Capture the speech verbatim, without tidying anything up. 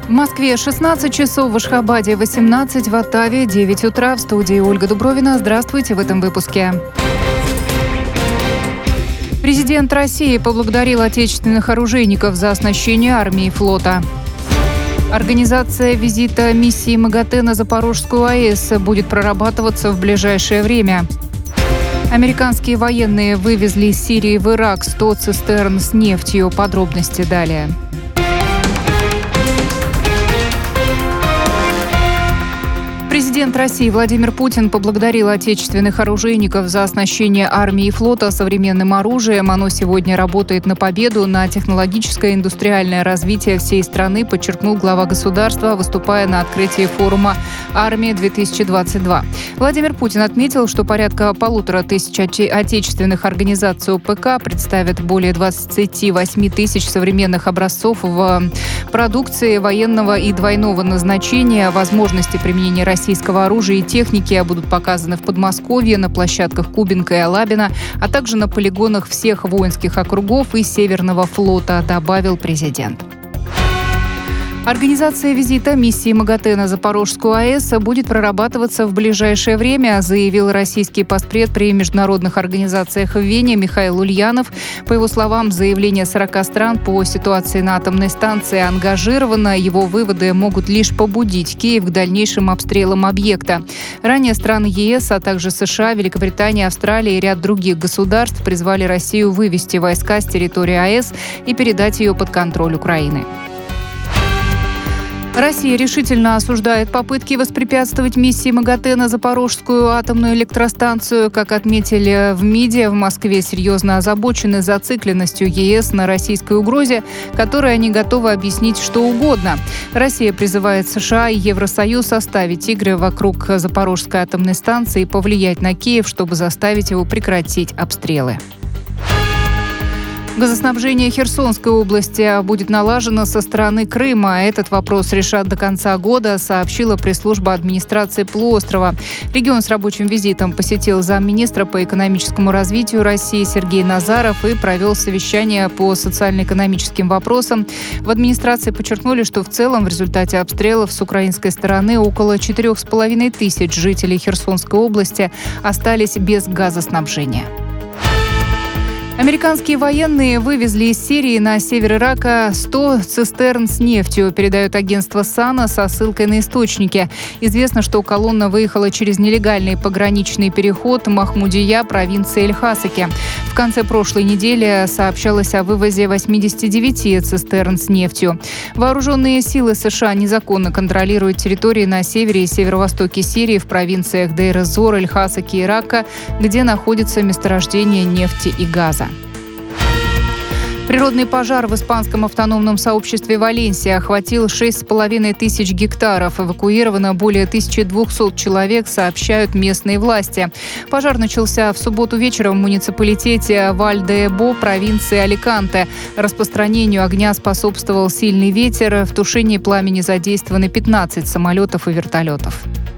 В Москве шестнадцать часов, в Ашхабаде восемнадцать, в Оттаве девять утра. В студии Ольга Дубровина. Здравствуйте в этом выпуске. Президент России поблагодарил отечественных оружейников за оснащение армии и флота. Организация визита миссии МАГАТЭ на Запорожскую АЭС будет прорабатываться в ближайшее время. Американские военные вывезли из Сирии в Ирак сто цистерн с нефтью. Подробности далее. Президент России Владимир Путин поблагодарил отечественных оружейников за оснащение армии и флота современным оружием. Оно сегодня работает на победу, на технологическое и индустриальное развитие всей страны, подчеркнул глава государства, выступая на открытии форума «Армия-две тысячи двадцать два». Владимир Путин отметил, что порядка полутора тысяч отечественных организаций ОПК представят более двадцати восьми тысяч современных образцов в продукции военного и двойного назначения. Возможности применения российского оружия и техники будут показаны в Подмосковье, на площадках Кубинка и Алабина, а также на полигонах всех воинских округов и Северного флота, добавил президент. Организация визита миссии МАГАТЭ на Запорожскую АЭС будет прорабатываться в ближайшее время, заявил российский постпред при международных организациях в Вене Михаил Ульянов. По его словам, заявление сорока стран по ситуации на атомной станции ангажировано. Его выводы могут лишь побудить Киев к дальнейшим обстрелам объекта. Ранее страны ЕС, а также США, Великобритания, Австралия и ряд других государств призвали Россию вывести войска с территории АЭС и передать ее под контроль Украины. Россия решительно осуждает попытки воспрепятствовать миссии МАГАТЭ на Запорожскую атомную электростанцию. Как отметили в МИДе, в Москве серьезно озабочены зацикленностью ЕС на российской угрозе, которой они готовы объяснить что угодно. Россия призывает США и Евросоюз оставить игры вокруг Запорожской атомной станции и повлиять на Киев, чтобы заставить его прекратить обстрелы. Газоснабжение Херсонской области будет налажено со стороны Крыма. Этот вопрос решат до конца года, сообщила пресс-служба администрации полуострова. Регион с рабочим визитом посетил замминистра по экономическому развитию России Сергей Назаров и провел совещание по социально-экономическим вопросам. В администрации подчеркнули, что в целом в результате обстрелов с украинской стороны около четырех с половиной тысяч жителей Херсонской области остались без газоснабжения. Американские военные вывезли из Сирии на север Ирака сто цистерн с нефтью, передает агентство САНА со ссылкой на источники. Известно, что колонна выехала через нелегальный пограничный переход Махмудия, провинции Эль-Хасаки. В конце прошлой недели сообщалось о вывозе восьмидесяти девяти цистерн с нефтью. Вооруженные силы США незаконно контролируют территории на севере и северо-востоке Сирии в провинциях Дейр-эз-Зор, Эль-Хасаки и Рака, где находится месторождение нефти и газа. Природный пожар в испанском автономном сообществе Валенсия охватил шесть с половиной тысяч гектаров. Эвакуировано более тысячи двухсот человек, сообщают местные власти. Пожар начался в субботу вечером в муниципалитете Валь-де-Эбо, провинции Аликанте. Распространению огня способствовал сильный ветер. В тушении пламени задействованы пятнадцать самолетов и вертолетов.